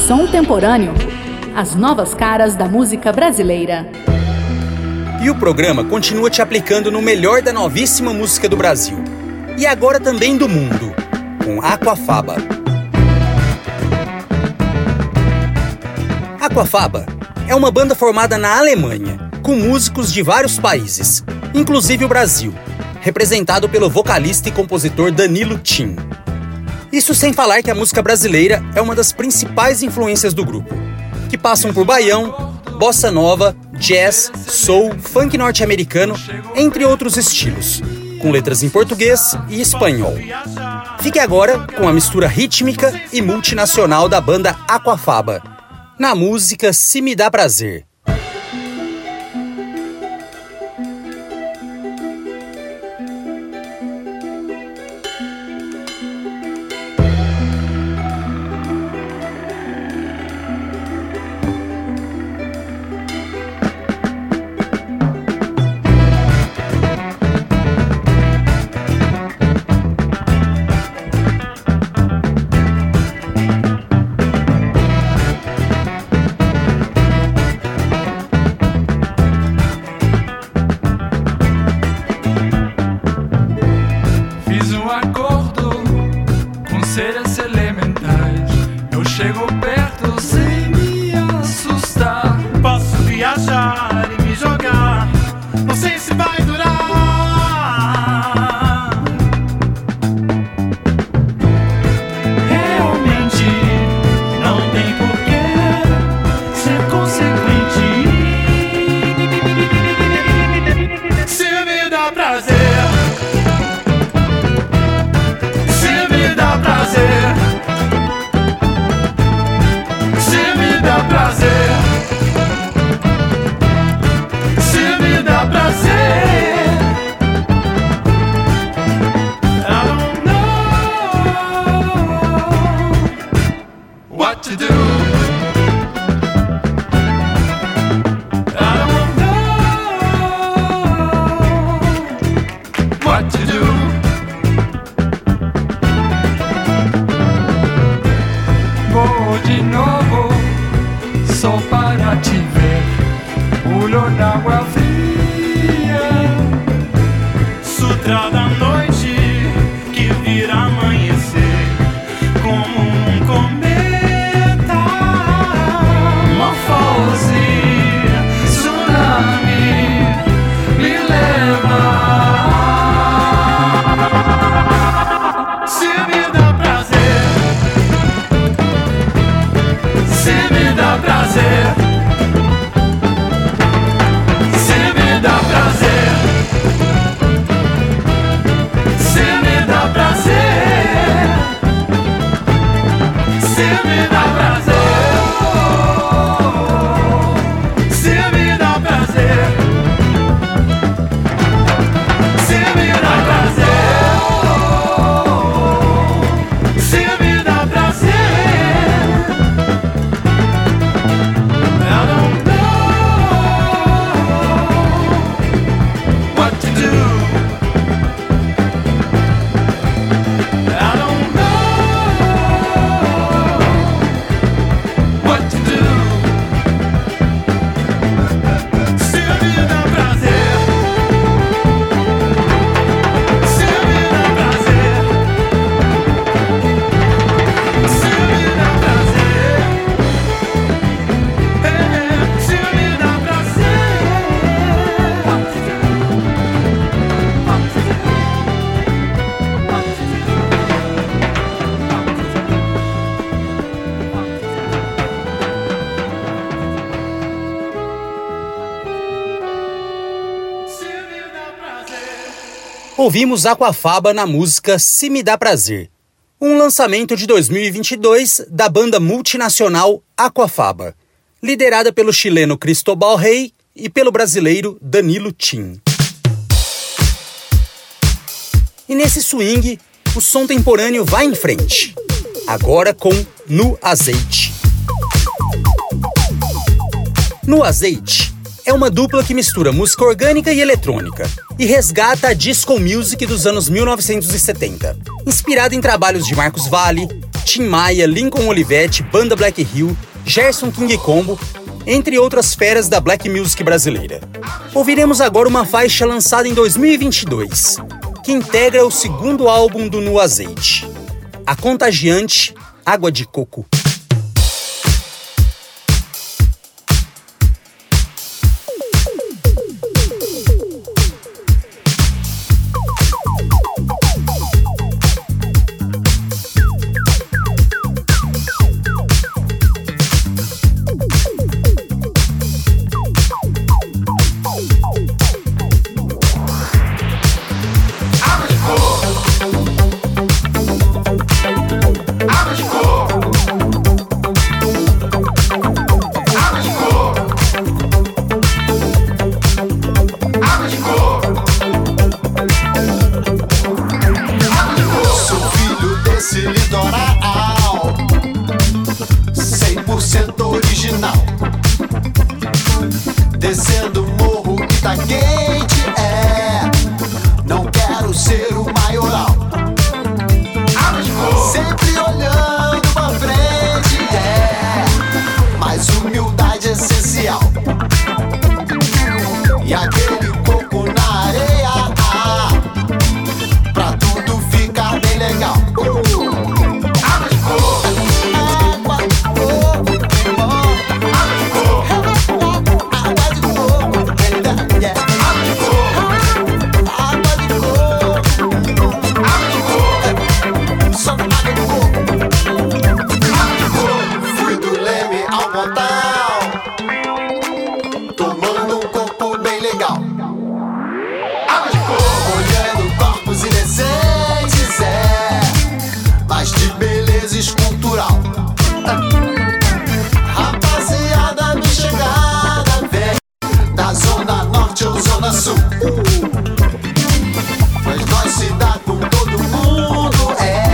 Som Temporâneo. As novas caras da música brasileira. E o programa continua te aplicando no melhor da novíssima música do Brasil. E agora também do mundo, com Aquafaba. Aquafaba é uma banda formada na Alemanha, com músicos de vários países, inclusive o Brasil, representado pelo vocalista e compositor Danilo Tim. Isso sem falar que a música brasileira é uma das principais influências do grupo, que passam por baião, bossa nova, jazz, soul, funk norte-americano, entre outros estilos, com letras em português e espanhol. Fique agora com a mistura rítmica e multinacional da banda Aquafaba, na música Se Me Dá Prazer. Ouvimos Aquafaba na música Se Me Dá Prazer, um lançamento de 2022 da banda multinacional Aquafaba, liderada pelo chileno Cristóbal Rey e pelo brasileiro Danilo Tim. E nesse swing, o som temporâneo vai em frente, agora com No Azeite. No Azeite é uma dupla que mistura música orgânica e eletrônica e resgata a disco music dos anos 1970, inspirada em trabalhos de Marcos Valle, Tim Maia, Lincoln Olivetti, Banda Black Hill, Gerson King Combo, entre outras feras da Black Music brasileira. Ouviremos agora uma faixa lançada em 2022, que integra o segundo álbum do No Azeite, A Contagiante, Água de Coco. Descendo o morro que tá quente, não quero ser o maioral. Sempre olhando pra frente, mas humildade é essencial. E aquele coco na areia, pra tudo ficar bem legal. Água de coco. Mas nós se dá com todo mundo,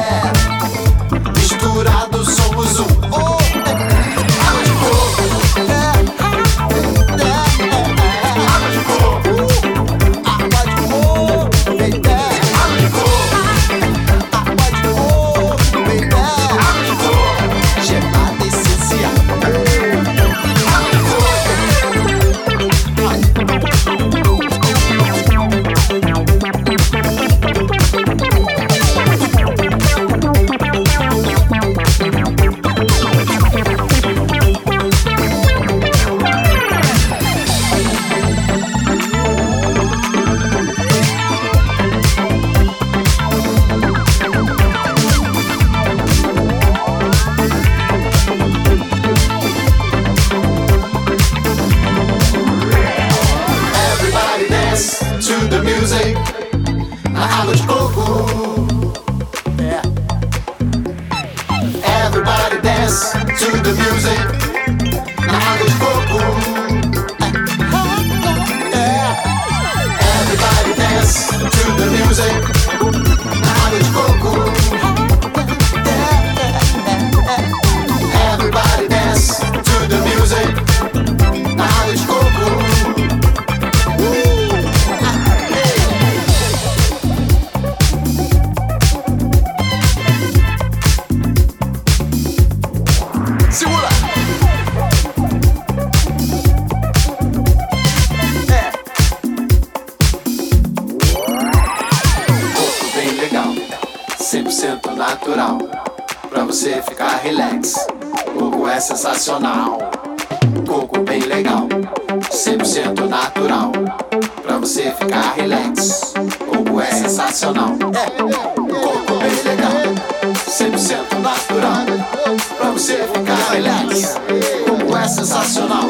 misturado somos um. Água de coco. Água de coco. Água de coco, baby. Água de coco. Água de coco, baby. Água de coco. Gelada essencial. Água de coco. To the music, água de coco. Everybody dance to the music, água de coco. Everybody dance to the music, água de coco. Everybody dance to the music, água de coco. Natural, pra você ficar relax. Coco é sensacional. Coco bem legal, 100% natural, pra você ficar relax. Coco é sensacional. Coco bem legal, 100% natural, pra você ficar relax. Coco é sensacional.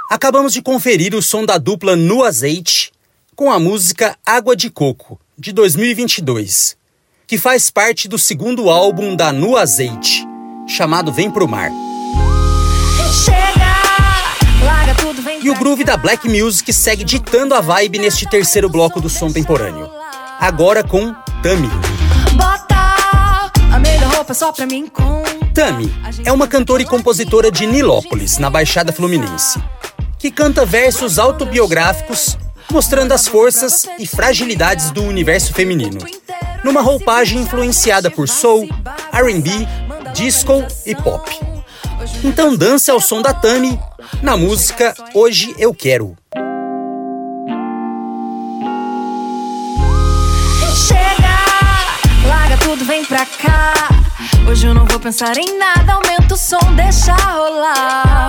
Acabamos de conferir o som da dupla No Azeite com a música Água de Coco, de 2022, que faz parte do segundo álbum da No Azeite, chamado Vem Pro Mar. E o groove da Black Music segue ditando a vibe neste terceiro bloco do som temporâneo. Agora com Tami. Tami é uma cantora e compositora de Nilópolis, na Baixada Fluminense, que canta versos autobiográficos mostrando as forças e fragilidades do universo feminino, numa roupagem influenciada por soul, R&B, disco e pop. Então dança ao som da Tami na música Hoje Eu Quero. Chega, larga tudo, vem pra cá. Hoje eu não vou pensar em nada, aumenta o som, deixa rolar.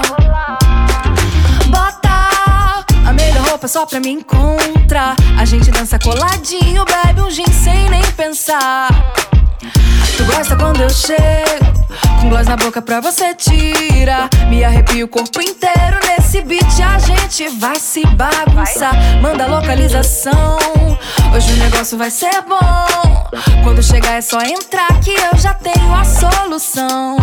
Bota a melhor roupa só pra me encontrar. A gente dança coladinho, bebe um gin sem nem pensar. Tu gosta quando eu chego, com gloss na boca pra você tira. Me arrepio o corpo inteiro, nesse beat a gente vai se bagunçar. Manda a localização, hoje o negócio vai ser bom. Quando chegar é só entrar que eu já tenho a solução.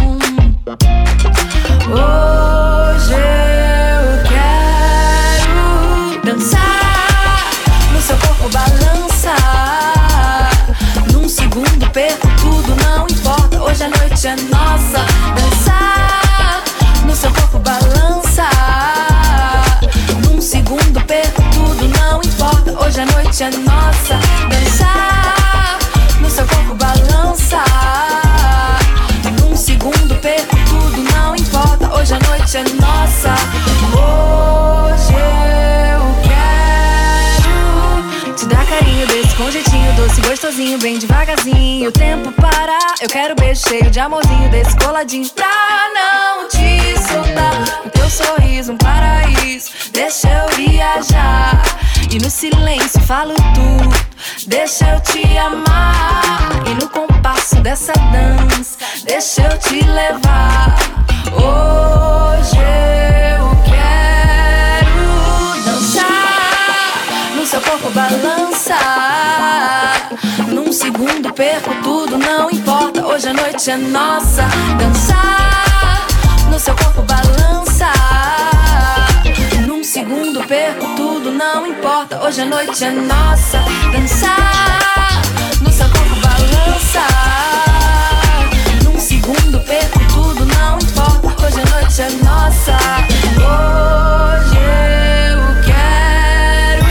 Hoje eu quero dançar, no seu corpo balançar. Num segundo perco tudo, não importa, hoje a noite é nossa. Dançar, no seu corpo balançar. Num segundo perco tudo, não importa, hoje a noite é nossa. Dançar, no seu corpo balançar. Num segundo perco tudo, não importa, hoje a noite é nossa. Hoje eu quero te dar carinho desse com jeitinho doce, gostosinho, bem devagarzinho. O tempo para, eu quero beijo cheio de amorzinho desse coladinho pra não te soltar. O teu sorriso um paraíso, deixa eu viajar. E no silêncio falo tudo, deixa eu te amar. E no compasso dessa dança, deixa eu te levar. Hoje eu quero dançar, no seu corpo balançar. Num segundo perco tudo, não importa, hoje a noite é nossa. Dançar, no seu corpo balançar. Num segundo perco tudo, não importa, hoje a noite é nossa. Dançar, no seu corpo balançar. Num segundo perco tudo, não importa, hoje a noite é nossa. Hoje eu quero.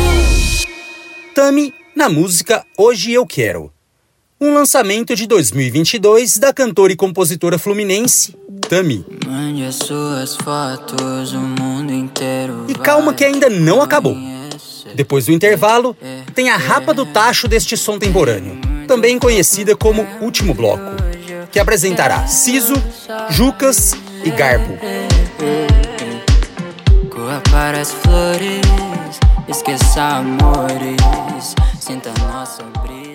Tami na música Hoje Eu Quero, um lançamento de 2022 da cantora e compositora fluminense Tami. Mande as suas fotos, o mundo inteiro. E calma que ainda não acabou. Depois do intervalo, tem a rapa do tacho deste som temporâneo, também conhecida como Último Bloco, que apresentará Siso, Jucas e Garbo. Corra para as flores, esqueça amores, sinta nossa brisa.